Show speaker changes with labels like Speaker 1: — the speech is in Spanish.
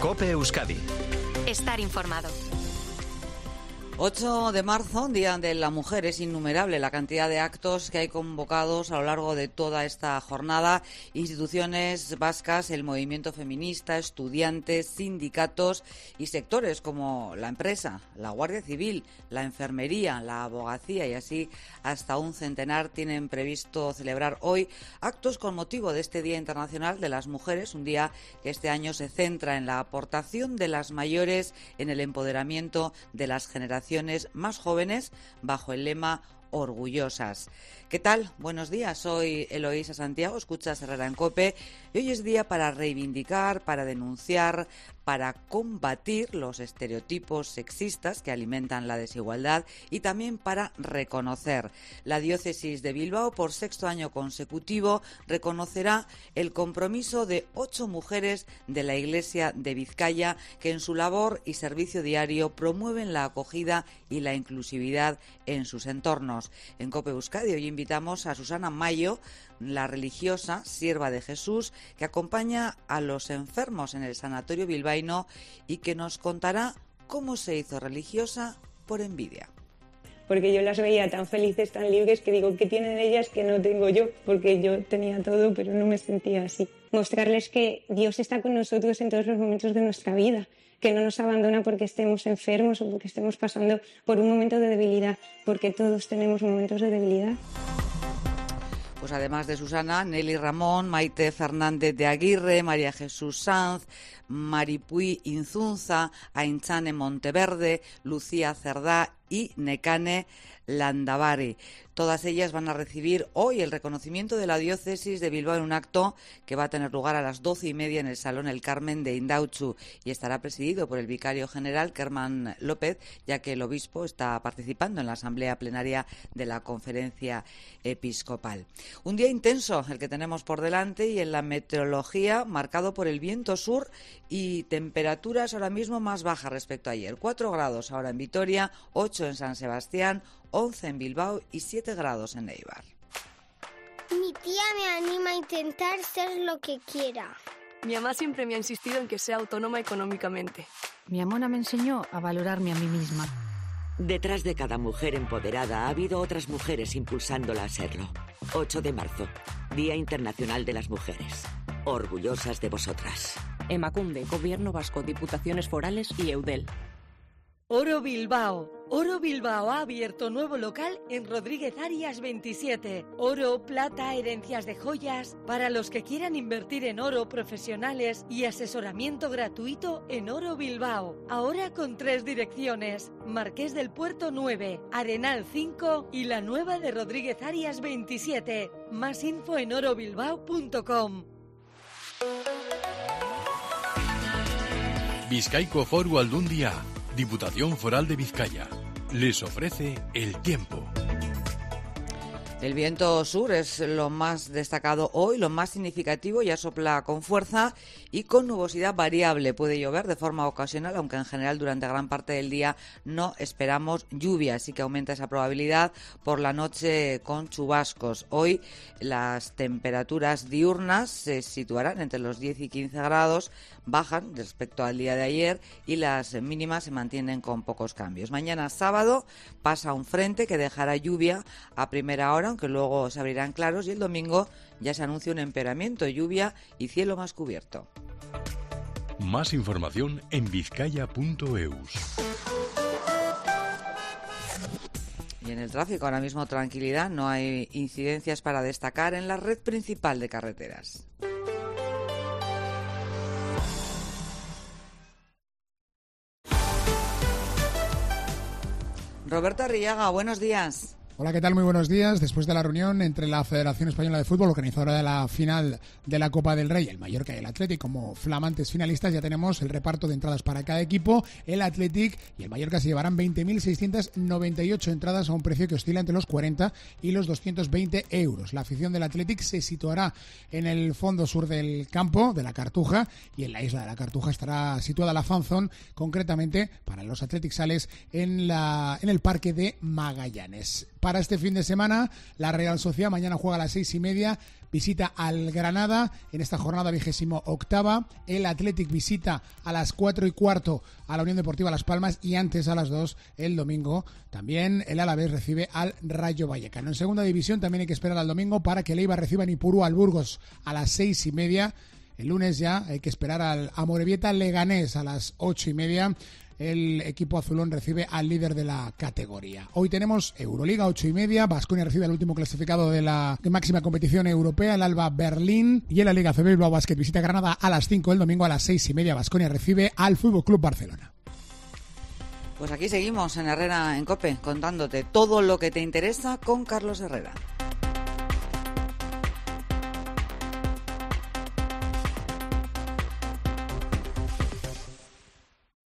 Speaker 1: COPE Euskadi.
Speaker 2: Estar informado.
Speaker 3: 8 de marzo, Día de la Mujer. Es innumerable la cantidad de actos que hay convocados a lo largo de toda esta jornada. Instituciones vascas, el movimiento feminista, estudiantes, sindicatos y sectores como la empresa, la Guardia Civil, la enfermería, la abogacía y así hasta un centenar tienen previsto celebrar hoy actos con motivo de este Día Internacional de las Mujeres, un día que este año se centra en la aportación de las mayores en el empoderamiento de las generaciones más jóvenes bajo el lema Orgullosas. ¿Qué tal? Buenos días, soy Eloísa Santiago, escuchas Herrera en COPE y hoy es día para reivindicar, para denunciar, para combatir los estereotipos sexistas que alimentan la desigualdad y también para reconocer. La diócesis de Bilbao, por sexto año consecutivo, reconocerá el compromiso de 8 mujeres de la Iglesia de Vizcaya que en su labor y servicio diario promueven la acogida y la inclusividad en sus entornos. En COPE Euskadi hoy invitamos a Susana Mayo, la religiosa, sierva de Jesús, que acompaña a los enfermos en el sanatorio bilbaíno y que nos contará cómo se hizo religiosa por envidia.
Speaker 4: Porque yo las veía tan felices, tan libres, que digo, ¿qué tienen ellas que no tengo yo? Porque yo tenía todo, pero no me sentía así. Mostrarles que Dios está con nosotros en todos los momentos de nuestra vida, que no nos abandona porque estemos enfermos o porque estemos pasando por un momento de debilidad, porque todos tenemos momentos de debilidad.
Speaker 3: Pues además de Susana, Nelly Ramón, Maite Fernández de Aguirre, María Jesús Sanz, Maripuy Inzunza, Ainchane Monteverde, Lucía Cerdá y Nekane Landabari. Todas ellas van a recibir hoy el reconocimiento de la diócesis de Bilbao en un acto que va a tener lugar a las 12:30 en el Salón El Carmen de Indautxu y estará presidido por el vicario general Kerman López, ya que el obispo está participando en la asamblea plenaria de la conferencia episcopal. Un día intenso el que tenemos por delante y en la meteorología marcado por el viento sur y temperaturas ahora mismo más bajas respecto a ayer. 4 grados ahora en Vitoria, 8 en San Sebastián, 11 en Bilbao y 7 grados en Eibar.
Speaker 5: Mi tía me anima a intentar ser lo que quiera.
Speaker 6: Mi mamá siempre me ha insistido en que sea autónoma económicamente.
Speaker 7: Mi amona me enseñó a valorarme a mí misma.
Speaker 8: Detrás de cada mujer empoderada ha habido otras mujeres impulsándola a serlo. 8 de marzo, Día Internacional de las Mujeres. Orgullosas de vosotras.
Speaker 9: Emakunde, Gobierno Vasco, Diputaciones Forales y Eudel.
Speaker 10: Oro Bilbao. Oro Bilbao ha abierto nuevo local en Rodríguez Arias 27. Oro, plata, herencias de joyas. Para los que quieran invertir en oro, profesionales y asesoramiento gratuito en Oro Bilbao. Ahora con 3 direcciones. Marqués del Puerto 9, Arenal 5 y la nueva de Rodríguez Arias 27. Más info en orobilbao.com.
Speaker 11: Bizkaiko Foru Aldundia, Diputación Foral de Vizcaya, les ofrece el tiempo.
Speaker 3: El viento sur es lo más destacado hoy, lo más significativo, ya sopla con fuerza y con nubosidad variable. Puede llover de forma ocasional, aunque en general durante gran parte del día no esperamos lluvia, así que aumenta esa probabilidad por la noche con chubascos. Hoy las temperaturas diurnas se situarán entre los 10 y 15 grados, bajan respecto al día de ayer y las mínimas se mantienen con pocos cambios. Mañana sábado pasa un frente que dejará lluvia a primera hora, aunque luego se abrirán claros, y el domingo ya se anuncia un empeoramiento, lluvia y cielo más cubierto.
Speaker 11: Más información en vizcaya.eus.
Speaker 3: Y en el tráfico ahora mismo tranquilidad, no hay incidencias para destacar en la red principal de carreteras. Roberto Arrillaga, buenos días.
Speaker 12: Hola, ¿qué tal? Muy buenos días. Después de la reunión entre la Federación Española de Fútbol, organizadora de la final de la Copa del Rey, el Mallorca y el Athletic como flamantes finalistas, ya tenemos el reparto de entradas para cada equipo. El Athletic y el Mallorca se llevarán 20.698 entradas a un precio que oscila entre los 40 y los 220 euros. La afición del Athletic se situará en el fondo sur del campo de la Cartuja y en la isla de la Cartuja estará situada la Fan Zone, concretamente para los Athletic Sales en el Parque de Magallanes. Para para este fin de semana. La Real Sociedad mañana juega a las 6:30, visita al Granada en esta jornada 28ª. El Athletic visita a las 4:15 a la Unión Deportiva Las Palmas y antes a las 2 el domingo también el Alavés recibe al Rayo Vallecano. En segunda división también hay que esperar al domingo para que el Eibar reciba en Ipurú al Burgos a las 6:30. El lunes ya hay que esperar al Amorebieta Leganés a las 8:30. El equipo azulón recibe al líder de la categoría. Hoy tenemos Euroliga, 8:30. Baskonia recibe al último clasificado de la máxima competición europea, el Alba Berlín. Y en la Liga CB Bilbao Basket visita Granada a las 5 el domingo. A las 6:30 Baskonia recibe al Fútbol Club Barcelona.
Speaker 3: Pues aquí seguimos en Herrera en COPE, contándote todo lo que te interesa con Carlos Herrera.